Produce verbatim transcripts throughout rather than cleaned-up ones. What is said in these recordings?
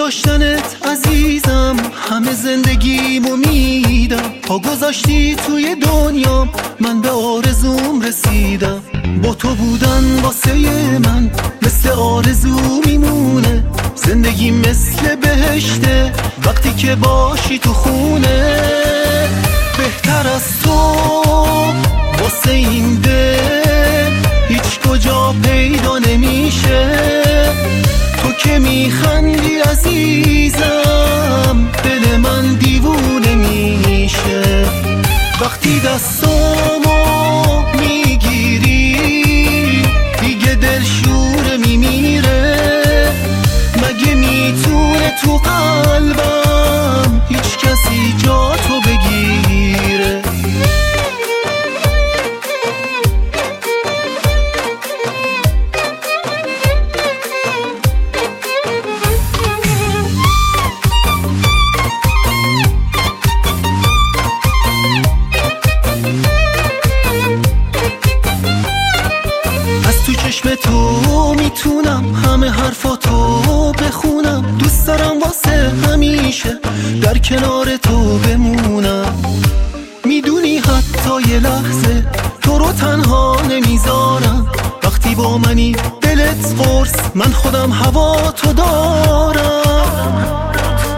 داشتنت عزیزم همه زندگیمو میدم. پا گذاشتی توی دنیا من به آرزوم رسیدم. با تو بودن واسه من مثل آرزو میمونه. زندگی مثل بهشته وقتی که باشی تو خونه. بهتر از تو واسه این دل هیچ کجا پیدا نمیشه. تو که میخندی عزیزم دل من دیوونه میشه. وقتی دستامو میگیری دیگه دل شوره میمیره. مگه میتونه تو قلبم هیچ کسی جا تو بگیره؟ چشم تو میتونم همه حرفاتو بخونم. دوست دارم واسه همیشه در کنار تو بمونم. میدونی حتی یه لحظه تو رو تنها نمیذارم. وقتی با منی دلت قرص من خودم هوا تو دارم.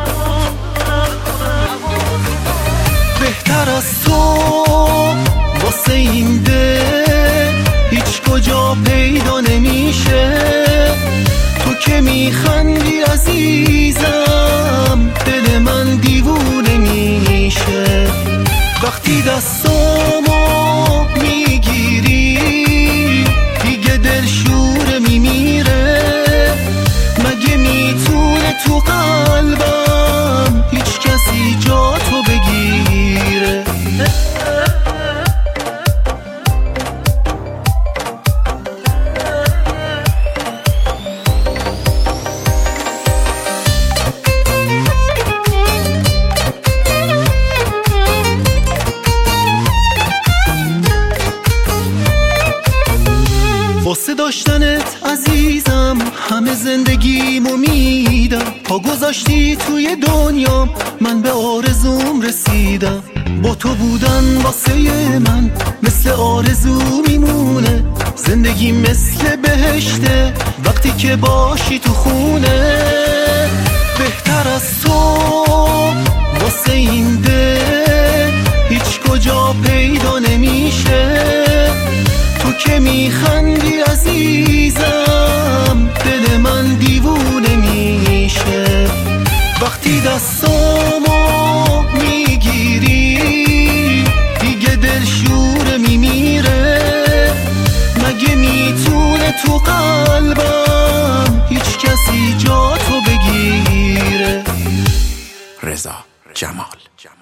بهتر از تو واسه این دل هیچ کجا پیدا نمیشه. تو که میخندی عزیزم دل من دیوونه میشه. وقتی دستامو میگیری دیگه دل شوره میمیره. مگه میتونه تو قلبم هیچ کسی جا تو بگیره؟ واسه داشتنت عزیزم همه زندگیمو میدم. پا گذاشتی توی دنیا من به آرزوم رسیدم. با تو بودن واسه من مثل آرزو میمونه. زندگی مثل بهشته وقتی که باشی تو خونه. بهتر از تو واسه این دل هیچ کجا پیدا نمیشه. تو که میخندی عزیزم دل من دیوونه میشه. وقتی دستامو میگیری دیگه دل شوره میمیره. مگه میتونه تو قلبم هیچ کسی جا تو بگیره؟ رضا جمال.